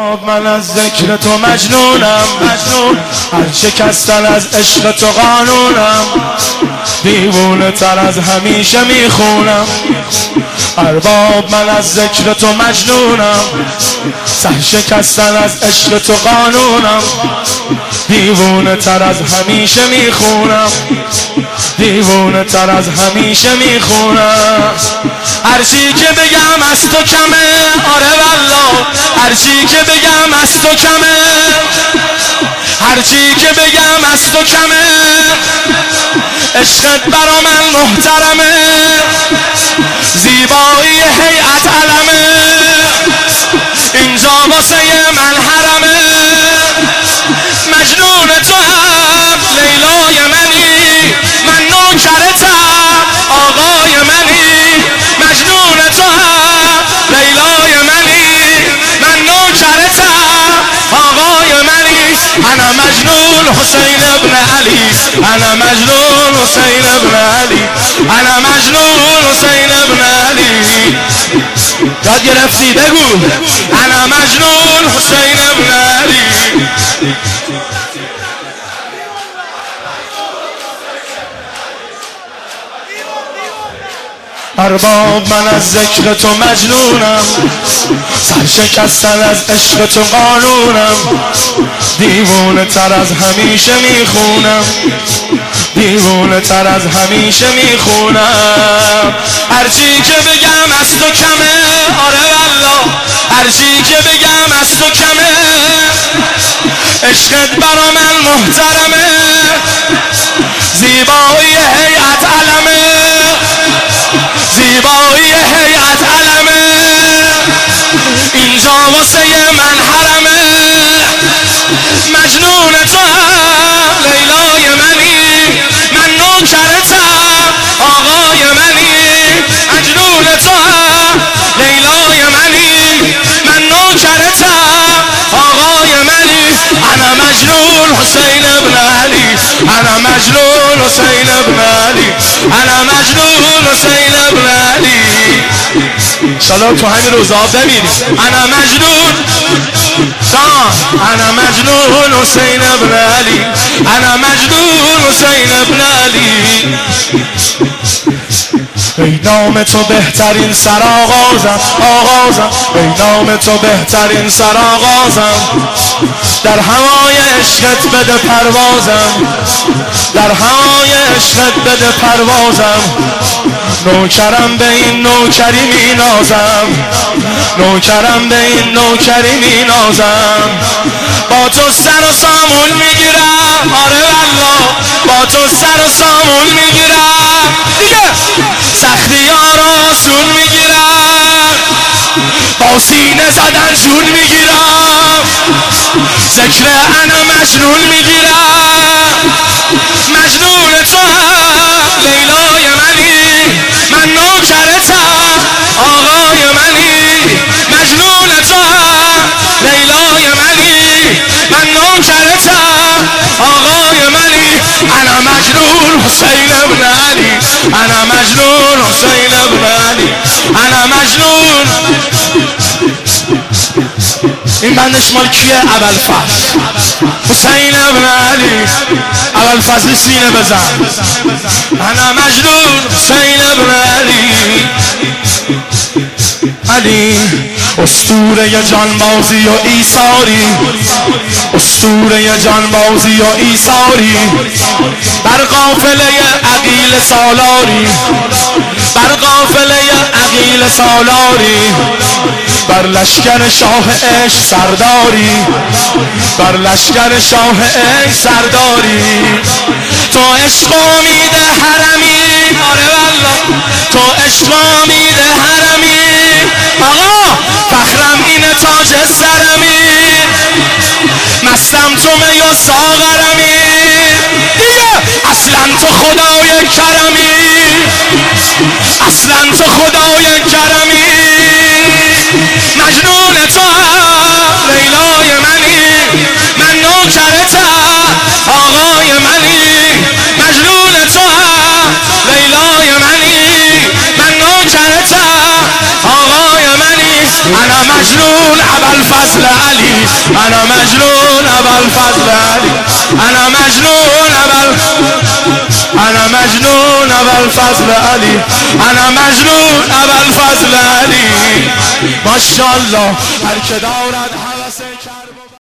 ارباب من از ذکر تو مجنونم، هر شکستن از عشق تو قانونم، دیوونه تر از همیشه میخونم. ارباب من از ذکر تو مجنونم، سر شکستن از عشق تو قانونم، دیوونه تر از همیشه میخونم، دیوونه تر از همیشه میخونم. هر چی که بگم از تو کمه، آره والله هر چی که بگم از تو کمه، هر چی که بگم از تو کمه، عشقت برا من محترمه، زیبایی هیئت علمه، اینجا واسه من حرمه. مجنون تو هم لیلای منی، من نوکرتم آقای منی. مجنون تو هم لیلای منی، من نوکرتم آقای منی. انا مجنون حسین ابن علی، انا مجنون حسین ابن علی، انا مجنون حسین ابن علی. یاد گرفتی بگو انا مجنون حسین ابن علی. ارباب من از ذکر تو مجنونم، سر شکستن از عشق تو قانونم، دیوونه تر از همیشه میخونم، دیوونه تر از همیشه میخونم. هرچی که بگم از تو کمه، آره والله هرچی که بگم از تو کمه، عشقت برا من محترمه، زیبایی هیئت علمه، زیبایی هیئت علمه، اینجا واسه من حرمه. مجنون تو هم لیلای منی، من نوکرتم آقای منی. مجنون تو هم لیلای منی، من نوکرتم آقای منی. انا مجنون حسین ابن علی، انا مجنون حسین ابن علی، انا مجنون حسین ابن علی. انشاءالله تو همین روزها ببینیم. انا مجنون شان، انا مجنون حسین ابن علی، انا مجنون حسین ابن علی. ای نام تو بهترین سرآغازم، آغازم ای نام تو بهترین سرآغازم، در هوای عشقت بده پروازم، در هوای عشقت بده پروازم. نوکرم به این نوکری می نازم، نوکرم به این نوکری می نازم. با تو سر و سامون میگیرم، آره والله با تو سر و سامون میگیرم، دیگه سختی ها رو آسون میگیرم، با سینه زدن جون میگیرم، ذکر انا مجنون میگیرم. مجنون تو هم لیلای منی، من نوکرتم آقای منی. مجنون تو هم لیلای منی، من نوکرتم آقای منی. انا مجنون حسین ابن علی، انا مجنون حسین ابن علی، انا مجنون. این بندش مال کیه؟ ابوالفضل حسین ابن علی. ابوالفضل سینه بزن. انا مجنون حسین ابن علی. علی اسطوره جانبازی و ایثاری، اسطوره جانبازی و ایثاری، بر قافله عقیل سالاری، بر قافله عقیل سالاری، بر لشکر شاه عشق سرداری، بر لشکر شاه عشق سرداری. تو عشق امید حرمی، آره والله تو عشق امید حرمی. آقا فخرم اینه تاج سرمی، مستم تو می و ساغرمی، دیگه اصلا تو خدای کرمی، اصلا تو خدای کرمی. مجنون تو هم لیلای منی، من نوکرتم آقای منی. مجنون تو هم لیلای منی، من نوکرتم آقای منی. انا مجنون ابوالفضل علی، انا مجنون ابوالفضل علی انا مجنون انا مجنون ابوالفضل علی انا مجنون ابوالفضل علی ماشاءالله هر که دارد هوس کرب